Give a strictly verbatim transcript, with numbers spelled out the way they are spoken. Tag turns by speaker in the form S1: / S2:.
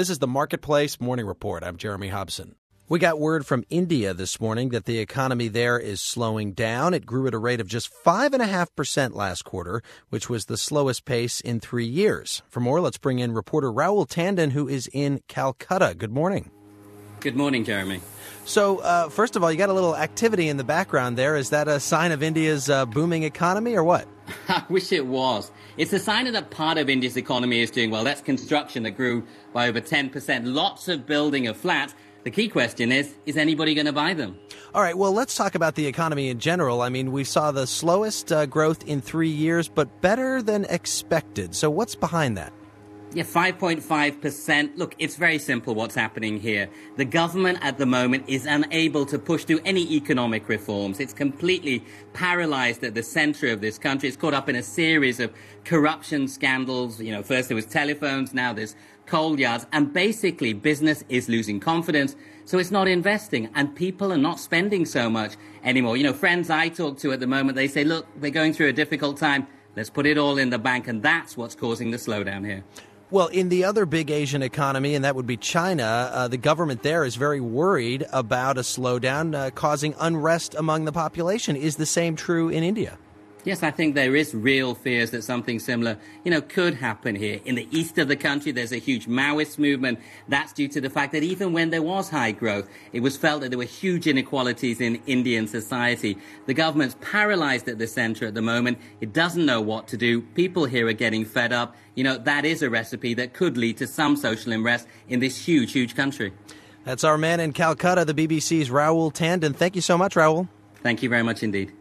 S1: This is the Marketplace Morning Report. I'm Jeremy Hobson. We got word from India this morning that the economy there is slowing down. It grew at a rate of just five point five percent last quarter, which was the slowest pace in three years. For more, let's bring in reporter Rahul Tandon, who is in Calcutta. Good morning.
S2: Good morning, Jeremy.
S1: So, uh, first of all, you got a little activity in the background there. Is that a sign of India's uh, booming economy or what?
S2: I wish it was. It's a sign that part of India's economy is doing well. That's construction that grew by over ten percent. Lots of building of flats. The key question is, is anybody going to buy them?
S1: All right, well, let's talk about the economy in general. I mean, we saw the slowest uh, growth in three years, but better than expected. So what's behind that?
S2: Yeah, five point five percent. Look, it's very simple what's happening here. The government at the moment is unable to push through any economic reforms. It's completely paralyzed at the center of this country. It's caught up in a series of corruption scandals. You know, first there was telephones, now there's coal yards. And basically, business is losing confidence, so it's not investing. And people are not spending so much anymore. You know, friends I talk to at the moment, they say, look, we're going through a difficult time. Let's put it all in the bank. And that's what's causing the slowdown here.
S1: Well, in the other big Asian economy, and that would be China, uh, the government there is very worried about a slowdown uh, causing unrest among the population. Is the same true in India?
S2: Yes, I think there is real fears that something similar, you know, could happen here. In the east of the country, there's a huge Maoist movement. That's due to the fact that even when there was high growth, it was felt that there were huge inequalities in Indian society. The government's paralyzed at the center at the moment. It doesn't know what to do. People here are getting fed up. You know, that is a recipe that could lead to some social unrest in this huge, huge country.
S1: That's our man in Calcutta, the B B C's Rahul Tandon. Thank you so much, Rahul.
S2: Thank you very much indeed.